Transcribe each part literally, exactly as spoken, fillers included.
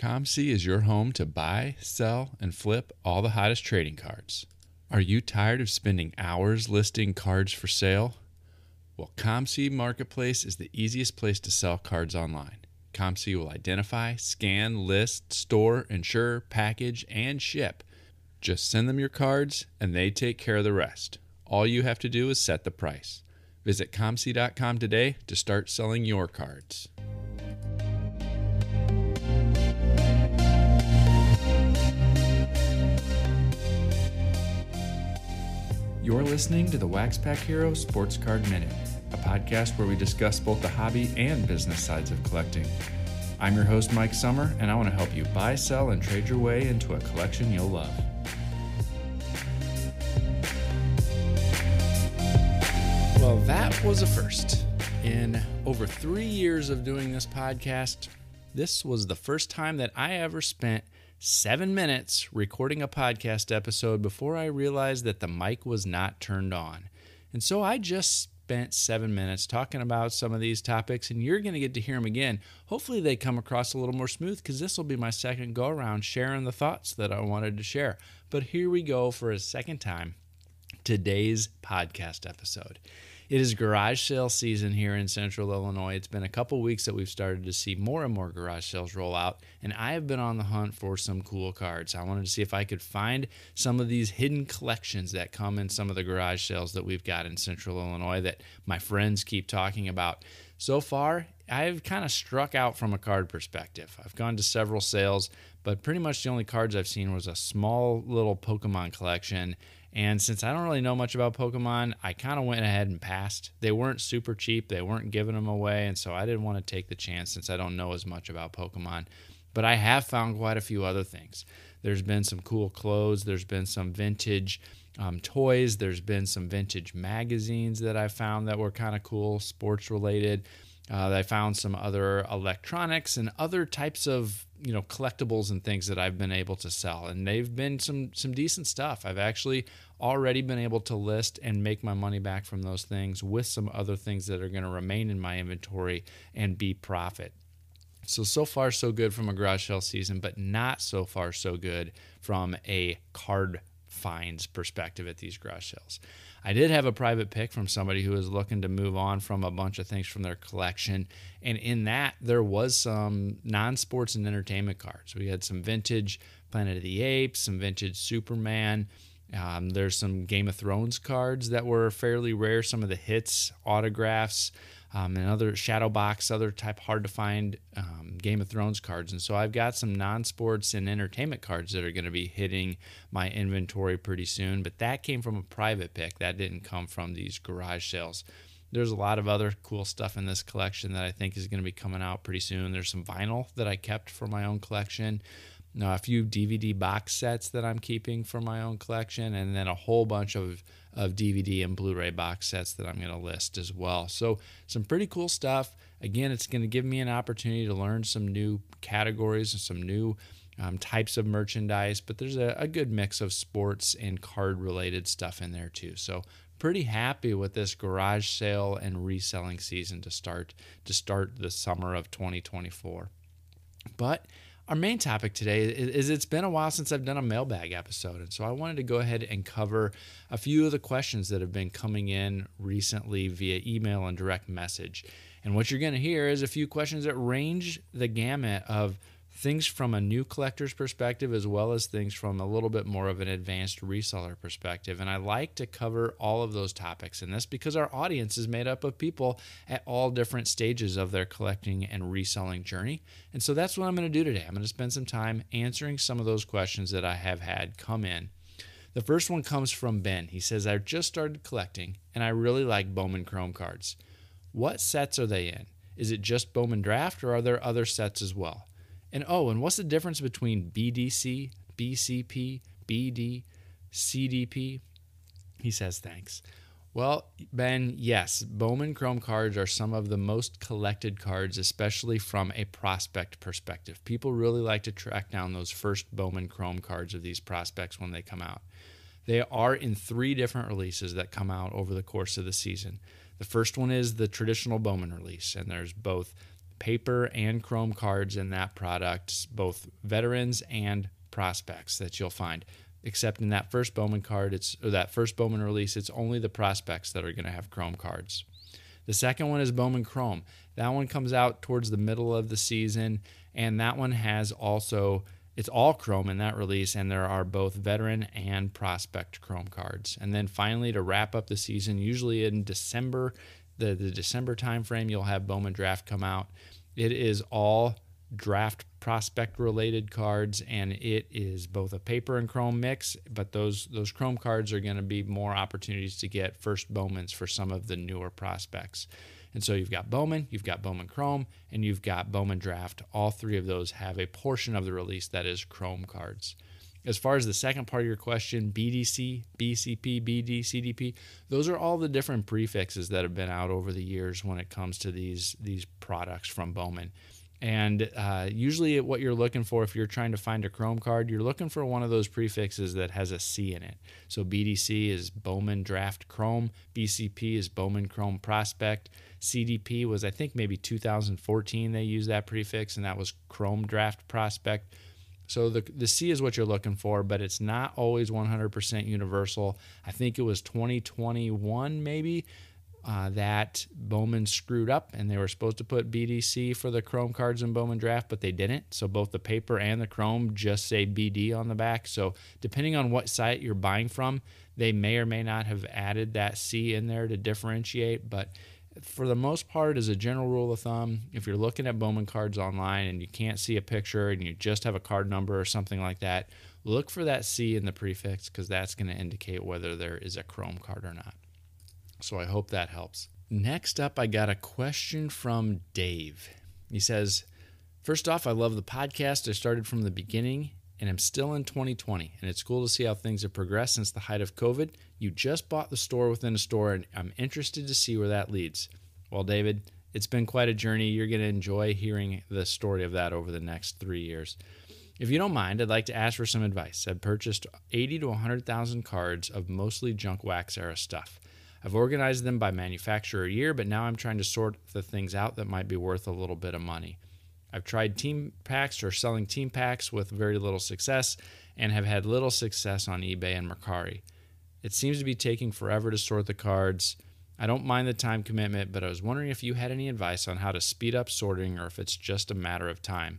ComC is your home to buy, sell, and flip all the hottest trading cards. Are you tired of spending hours listing cards for sale? Well, ComC Marketplace is the easiest place to sell cards online. ComC will identify, scan, list, store, insure, package, and ship. Just send them your cards, and they take care of the rest. All you have to do is set the price. Visit comc dot com today to start selling your cards. You're listening to the Wax Pack Hero Sports Card Minute, a podcast where we discuss both the hobby and business sides of collecting. I'm your host, Mike Summer, and I want to help you buy, sell, and trade your way into a collection you'll love. Well, that was a first. In over three years of doing this podcast, this was the first time that I ever spent seven minutes recording a podcast episode before I realized that the mic was not turned on. And so I just spent seven minutes talking about some of these topics, and you're going to get to hear them again. Hopefully they come across a little more smooth, because this will be my second go around sharing the thoughts that I wanted to share. But here we go for a second time. Today's podcast episode. It is garage sale season here in Central Illinois. It's been a couple weeks that we've started to see more and more garage sales roll out, and I have been on the hunt for some cool cards. I wanted to see if I could find some of these hidden collections that come in some of the garage sales that we've got in Central Illinois that my friends keep talking about. So far, I've kind of struck out from a card perspective. I've gone to several sales, but pretty much the only cards I've seen was a small little Pokemon collection. And since I don't really know much about Pokemon, I kind of went ahead and passed. They weren't super cheap. They weren't giving them away. And so I didn't want to take the chance since I don't know as much about Pokemon. But I have found quite a few other things. There's been some cool clothes. There's been some vintage um, toys. There's been some vintage magazines that I found that were kind of cool, sports related. Uh, I found some other electronics and other types of, you know, collectibles and things that I've been able to sell. And they've been some some decent stuff. I've actually already been able to list and make my money back from those things with some other things that are going to remain in my inventory and be profit. So, so far so good from a garage sale season, but not so far so good from a card finds perspective at these garage sales. I did have a private pick from somebody who was looking to move on from a bunch of things from their collection. And in that, there was some non-sports and entertainment cards. We had some vintage Planet of the Apes, some vintage Superman. Um, there's some Game of Thrones cards that were fairly rare. Some of the hits, autographs, um, and other shadow box, other type hard to find um, Game of Thrones cards. And so I've got some non-sports and entertainment cards that are going to be hitting my inventory pretty soon. But that came from a private pick. That didn't come from these garage sales. There's a lot of other cool stuff in this collection that I think is going to be coming out pretty soon. There's some vinyl that I kept for my own collection. Now, a few D V D box sets that I'm keeping for my own collection, and then a whole bunch of, of D V D and Blu-ray box sets that I'm going to list as well. So some pretty cool stuff. Again, it's going to give me an opportunity to learn some new categories and some new um, types of merchandise, but there's a, a good mix of sports and card-related stuff in there too. So pretty happy with this garage sale and reselling season to start to start the summer of twenty twenty-four. But our main topic today is it's been a while since I've done a mailbag episode, and so I wanted to go ahead and cover a few of the questions that have been coming in recently via email and direct message. And what you're going to hear is a few questions that range the gamut of things from a new collector's perspective as well as things from a little bit more of an advanced reseller perspective. And I like to cover all of those topics in this because our audience is made up of people at all different stages of their collecting and reselling journey. And so that's what I'm going to do today. I'm going to spend some time answering some of those questions that I have had come in. The first one comes from Ben. He says, I just started collecting and I really like Bowman Chrome cards. What sets are they in? Is it just Bowman Draft or are there other sets as well? And oh, and what's the difference between B D C, B C P, B D, C D P? He says, thanks. Well, Ben, yes, Bowman Chrome cards are some of the most collected cards, especially from a prospect perspective. People really like to track down those first Bowman Chrome cards of these prospects when they come out. They are in three different releases that come out over the course of the season. The first one is the traditional Bowman release, and there's both paper and chrome cards in that product, both veterans and prospects that you'll find. Except in that first Bowman card, it's or that first Bowman release, it's only the prospects that are going to have chrome cards. The second one is Bowman Chrome. That one comes out towards the middle of the season, and that one has also, it's all chrome in that release, and there are both veteran and prospect chrome cards. And then finally, to wrap up the season, usually in December, the, the December timeframe, you'll have Bowman Draft come out. It is all draft prospect related cards, and it is both a paper and chrome mix, but those those chrome cards are going to be more opportunities to get first Bowmans for some of the newer prospects. And so you've got Bowman, you've got Bowman Chrome, and you've got Bowman Draft. All three of those have a portion of the release that is chrome cards. As far as the second part of your question, B D C, B C P, B D, C D P, those are all the different prefixes that have been out over the years when it comes to these these products from Bowman. And uh, usually what you're looking for, if you're trying to find a chrome card, you're looking for one of those prefixes that has a C in it. So B D C is Bowman Draft Chrome, B C P is Bowman Chrome Prospect, C D P was, I think, maybe two thousand fourteen they used that prefix, and that was Chrome Draft Prospect. So the the C is what you're looking for, but it's not always one hundred percent universal. I think it was twenty twenty-one maybe. Uh, that Bowman screwed up, and they were supposed to put B D C for the chrome cards in Bowman Draft, but they didn't. So both the paper and the chrome just say B D on the back. So depending on what site you're buying from, they may or may not have added that C in there to differentiate. But for the most part, as a general rule of thumb, if you're looking at Bowman cards online and you can't see a picture and you just have a card number or something like that, look for that C in the prefix, because that's going to indicate whether there is a chrome card or not. So I hope that helps. Next up, I got a question from Dave. He says, first off, I love the podcast. I started from the beginning, and I'm still in twenty twenty, and it's cool to see how things have progressed since the height of COVID. You just bought the store within a store, and I'm interested to see where that leads. Well, David, it's been quite a journey. You're going to enjoy hearing the story of that over the next three years. If you don't mind, I'd like to ask for some advice. I've purchased eighty to one hundred thousand cards of mostly junk wax era stuff. I've organized them by manufacturer year, but now I'm trying to sort the things out that might be worth a little bit of money. I've tried team packs or selling team packs with very little success, and have had little success on eBay and Mercari. It seems to be taking forever to sort the cards. I don't mind the time commitment, but I was wondering if you had any advice on how to speed up sorting, or if it's just a matter of time.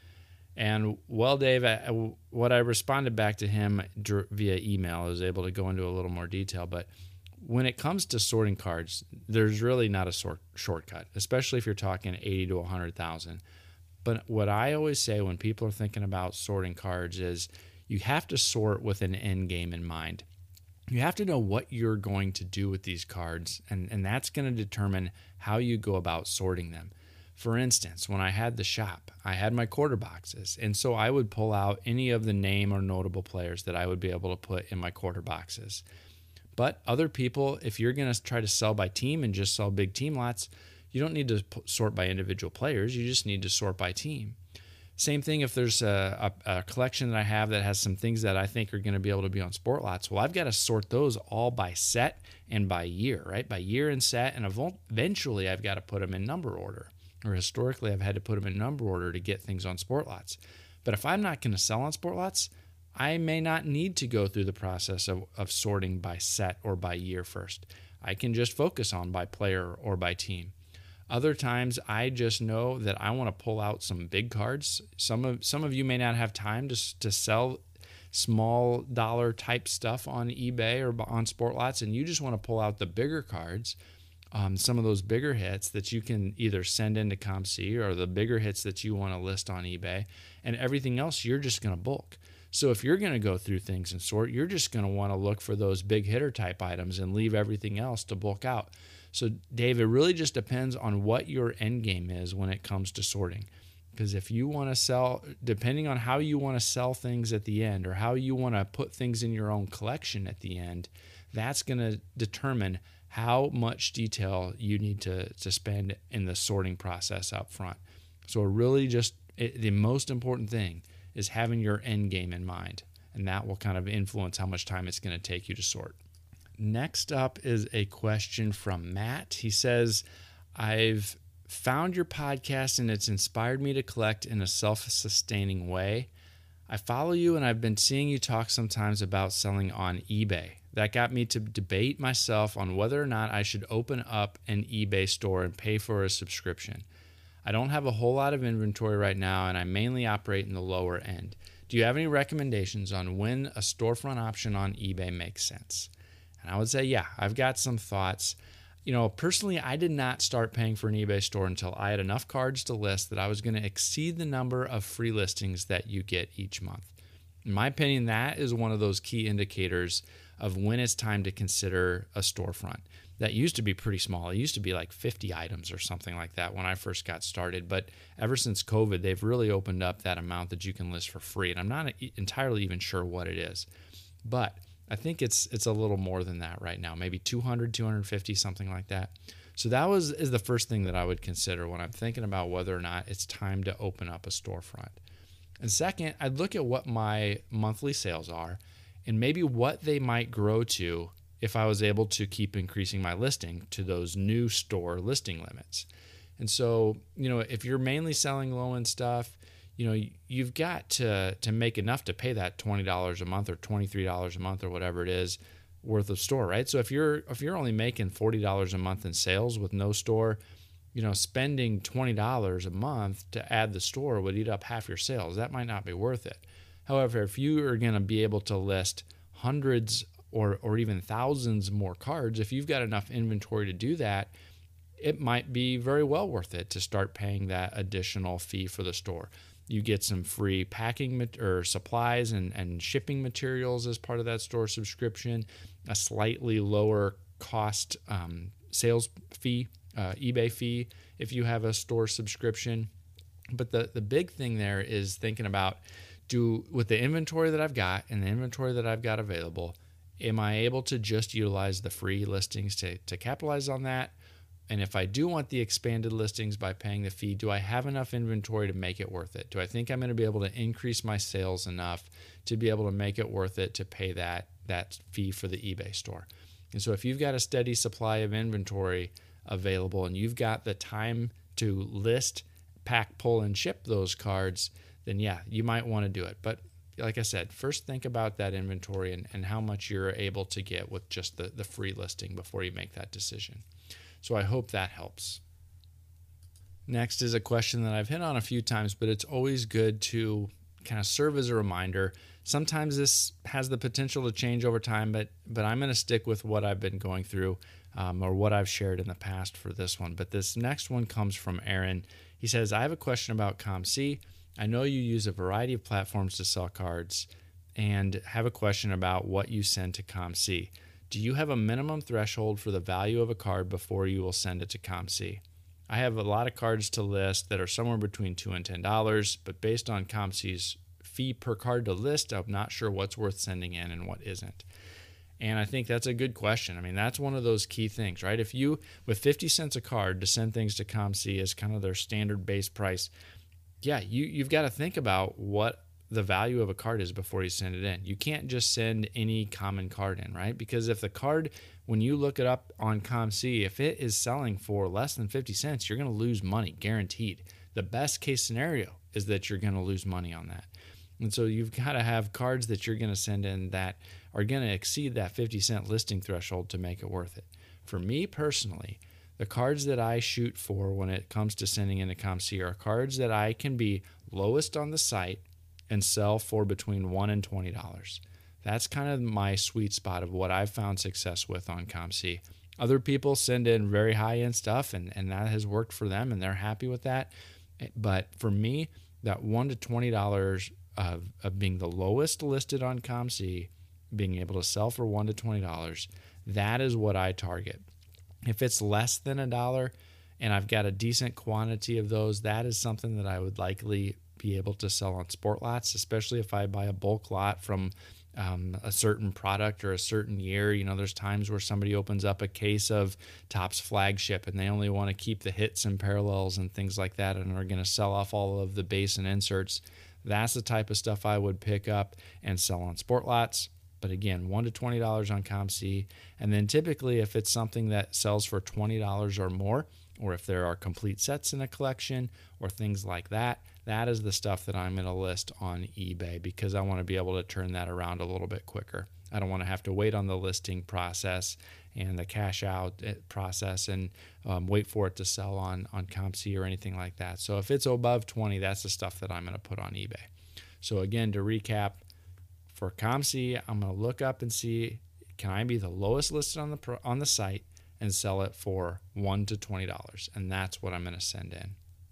And well, Dave, I, what I responded back to him via email, I was able to go into a little more detail, but when it comes to sorting cards, there's really not a sort, shortcut, especially if you're talking eighty to one hundred thousand. But what I always say when people are thinking about sorting cards is you have to sort with an end game in mind. You have to know what you're going to do with these cards, and, and that's going to determine how you go about sorting them. For instance, when I had the shop, I had my quarter boxes, and so I would pull out any of the name or notable players that I would be able to put in my quarter boxes. But other people, if you're going to try to sell by team and just sell big team lots, you don't need to sort by individual players. You just need to sort by team. Same thing if there's a, a, a collection that I have that has some things that I think are going to be able to be on sport lots. Well, I've got to sort those all by set and by year, right? By year and set, and eventually I've got to put them in number order. Or historically, I've had to put them in number order to get things on sport lots. But if I'm not going to sell on sport lots, I may not need to go through the process of, of sorting by set or by year first. I can just focus on by player or by team. Other times, I just know that I want to pull out some big cards. Some of some of you may not have time to, to sell small dollar type stuff on eBay or on sport lots, and you just want to pull out the bigger cards, um, some of those bigger hits that you can either send into ComC, or the bigger hits that you want to list on eBay, and everything else you're just going to bulk. So if you're going to go through things and sort, you're just going to want to look for those big hitter type items and leave everything else to bulk out. So Dave, it really just depends on what your end game is when it comes to sorting. Because if you want to sell, depending on how you want to sell things at the end, or how you want to put things in your own collection at the end, that's going to determine how much detail you need to, to spend in the sorting process up front. So really just it, the most important thing is having your end game in mind, and that will kind of influence how much time it's going to take you to sort. Next up is a question from Matt. He says, I've found your podcast and it's inspired me to collect in a self-sustaining way. I follow you and I've been seeing you talk sometimes about selling on eBay. That got me to debate myself on whether or not I should open up an eBay store and pay for a subscription. I don't have a whole lot of inventory right now and I mainly operate in the lower end. Do you have any recommendations on when a storefront option on eBay makes sense? And I would say, yeah, I've got some thoughts. You know, personally, I did not start paying for an eBay store until I had enough cards to list that I was going to exceed the number of free listings that you get each month. In my opinion, that is one of those key indicators of when it's time to consider a storefront. That used to be pretty small. It used to be like fifty items or something like that when I first got started. But ever since COVID, they've really opened up that amount that you can list for free. And I'm not entirely even sure what it is. But I think it's it's a little more than that right now, maybe two hundred, two hundred fifty, something like that. So that was is the first thing that I would consider when I'm thinking about whether or not it's time to open up a storefront. And second, I'd look at what my monthly sales are and maybe what they might grow to if I was able to keep increasing my listing to those new store listing limits. And so, you know, if you're mainly selling low-end stuff, you know, you've got to to make enough to pay that twenty dollars a month or twenty-three dollars a month or whatever it is worth of store, right? So if you're if you're only making forty dollars a month in sales with no store, you know, spending twenty dollars a month to add the store would eat up half your sales. That might not be worth it. However, if you are going to be able to list hundreds or or even thousands more cards, if you've got enough inventory to do that, it might be very well worth it to start paying that additional fee for the store. You get some free packing or supplies and, and shipping materials as part of that store subscription, a slightly lower cost um, sales fee, uh, eBay fee if you have a store subscription. But the, the big thing there is thinking about, do with the inventory that I've got and the inventory that I've got available, am I able to just utilize the free listings to, to capitalize on that? And if I do want the expanded listings by paying the fee, do I have enough inventory to make it worth it? Do I think I'm going to be able to increase my sales enough to be able to make it worth it to pay that, that fee for the eBay store? And so if you've got a steady supply of inventory available and you've got the time to list, pack, pull, and ship those cards, then yeah, you might want to do it. But like I said, first think about that inventory and, and how much you're able to get with just the, the free listing before you make that decision. So I hope that helps. Next is a question that I've hit on a few times, but it's always good to kind of serve as a reminder. Sometimes this has the potential to change over time, but but I'm going to stick with what I've been going through um, or what I've shared in the past for this one. But this next one comes from Aaron. He says, I have a question about ComC. I know you use a variety of platforms to sell cards and have a question about what you send to ComC. Do you have a minimum threshold for the value of a card before you will send it to ComC? I have a lot of cards to list that are somewhere between two dollars and ten dollars, but based on ComC's fee per card to list, I'm not sure what's worth sending in and what isn't. And I think that's a good question. I mean, that's one of those key things, right? If you, with fifty cents a card to send things to ComC as kind of their standard base price, yeah, you, you've got to think about what the value of a card is before you send it in. You can't just send any common card in, right? Because if the card, when you look it up on ComC, if it is selling for less than fifty cents, you're going to lose money, guaranteed. The best case scenario is that you're going to lose money on that. And so you've got to have cards that you're going to send in that are going to exceed that fifty cent listing threshold to make it worth it. For me personally, the cards that I shoot for when it comes to sending into ComC are cards that I can be lowest on the site and sell for between one dollars and twenty dollars. That's kind of my sweet spot of what I've found success with on ComC. Other people send in very high-end stuff, and, and that has worked for them, and they're happy with that. But for me, that one dollar to twenty dollars of, of being the lowest listed on ComC, being able to sell for one dollar to twenty dollars, that is what I target. If it's less than a dollar and I've got a decent quantity of those, that is something that I would likely be able to sell on sport lots, especially if I buy a bulk lot from um, a certain product or a certain year. You know, there's times where somebody opens up a case of Topps flagship and they only want to keep the hits and parallels and things like that and are going to sell off all of the base and inserts. That's the type of stuff I would pick up and sell on sport lots. But again, one dollar to twenty dollars on ComC. And then typically if it's something that sells for twenty dollars or more, or if there are complete sets in a collection or things like that, that is the stuff that I'm going to list on eBay because I want to be able to turn that around a little bit quicker. I don't want to have to wait on the listing process and the cash out process and um, wait for it to sell on, on ComC or anything like that. So if it's above twenty, that's the stuff that I'm going to put on eBay. So again, to recap, for ComC, I'm going to look up and see, can I be the lowest listed on the pro, on the site and sell it for one to twenty dollars? And that's what I'm going to send in.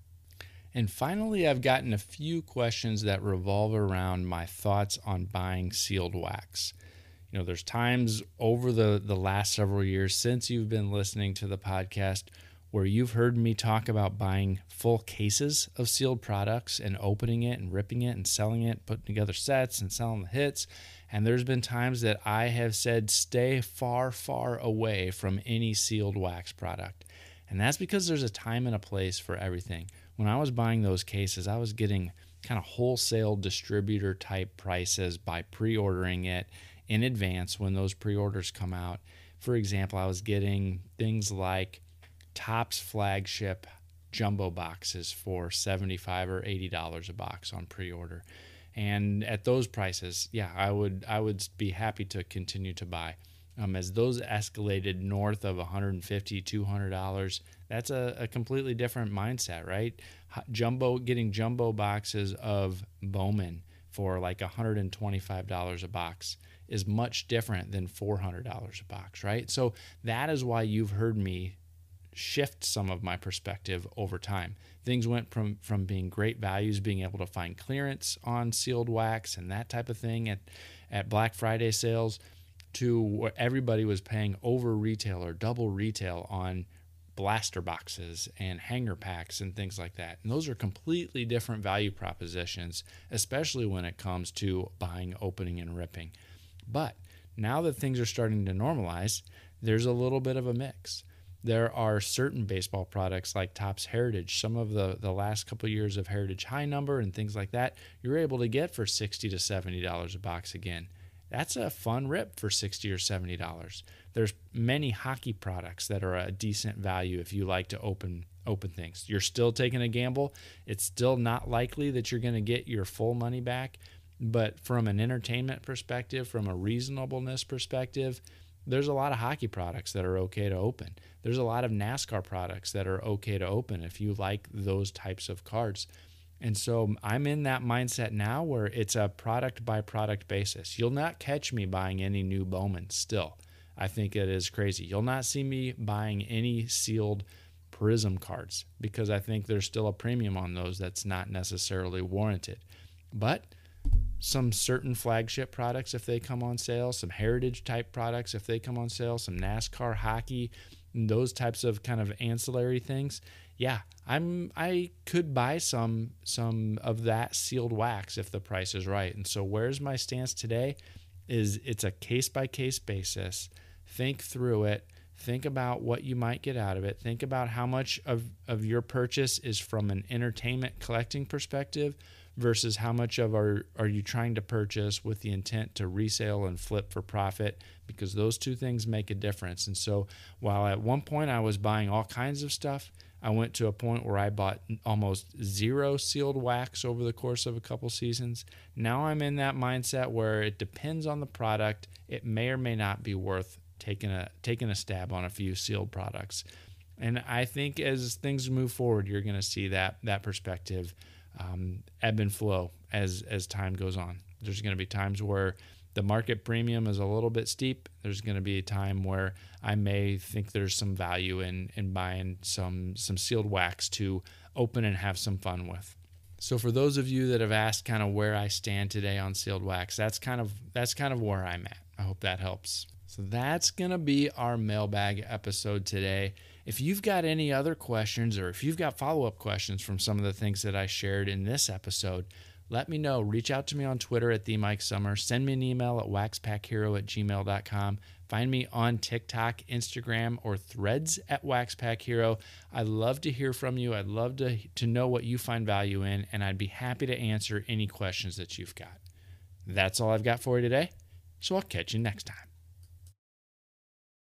And finally, I've gotten a few questions that revolve around my thoughts on buying sealed wax. You know, there's times over the, the last several years since you've been listening to the podcast where you've heard me talk about buying full cases of sealed products and opening it and ripping it and selling it, putting together sets and selling the hits. And there's been times that I have said, stay far, far away from any sealed wax product. And that's because there's a time and a place for everything. When I was buying those cases, I was getting kind of wholesale distributor type prices by pre-ordering it in advance when those pre-orders come out. For example, I was getting things like Topps flagship jumbo boxes for seventy-five dollars or eighty dollars a box on pre-order. And at those prices, yeah, I would I would be happy to continue to buy. Um, as those escalated north of one hundred fifty dollars, two hundred dollars, that's a, a completely different mindset, right? Jumbo, getting jumbo boxes of Bowman for like one hundred twenty-five dollars a box is much different than four hundred dollars a box, right? So that is why you've heard me shift some of my perspective over time. Things went from, from being great values, being able to find clearance on sealed wax and that type of thing at, at Black Friday sales, to where everybody was paying over retail or double retail on blaster boxes and hanger packs and things like that. And those are completely different value propositions, especially when it comes to buying, opening, and ripping. But now that things are starting to normalize, there's a little bit of a mix. There are certain baseball products like Topps Heritage, some of the, the last couple of years of Heritage High Number and things like that, you're able to get for sixty to seventy dollars a box again. That's a fun rip for sixty or seventy dollars. There's many hockey products that are a decent value if you like to open open things. You're still taking a gamble. It's still not likely that you're going to get your full money back, but from an entertainment perspective, from a reasonableness perspective, there's a lot of hockey products that are okay to open. There's a lot of NASCAR products that are okay to open if you like those types of cards. And so I'm in that mindset now where it's a product by product basis. You'll not catch me buying any new Bowman still. I think it is crazy. You'll not see me buying any sealed Prism cards because I think there's still a premium on those that's not necessarily warranted. But some certain flagship products, if they come on sale, some heritage type products, if they come on sale, some NASCAR, hockey, those types of kind of ancillary things, yeah, I'm I could buy some some of that sealed wax if the price is right. And so where's my stance today is it's a case-by-case basis. Think through it. Think about what you might get out of it. Think about how much of, of your purchase is from an entertainment collecting perspective versus how much of are, are you trying to purchase with the intent to resale and flip for profit, because those two things make a difference. And so while at one point I was buying all kinds of stuff, I went to a point where I bought almost zero sealed wax over the course of a couple seasons. Now I'm in that mindset where it depends on the product. It may or may not be worth taking a taking a stab on a few sealed products. And I think as things move forward, you're going to see that that perspective um, ebb and flow as as time goes on. There's going to be times where the market premium is a little bit steep. There's going to be a time where I may think there's some value in in buying some some sealed wax to open and have some fun with. So for those of you that have asked kind of where I stand today on sealed wax, that's kind of that's kind of where I'm at. I hope that helps. So that's going to be our mailbag episode today. If you've got any other questions or if you've got follow-up questions from some of the things that I shared in this episode, let me know. Reach out to me on Twitter at TheMikeSummer. Send me an email at waxpackhero at gmail dot com. Find me on TikTok, Instagram, or Threads at waxpackhero. I'd love to hear from you. I'd love to, to know what you find value in, and I'd be happy to answer any questions that you've got. That's all I've got for you today, so I'll catch you next time.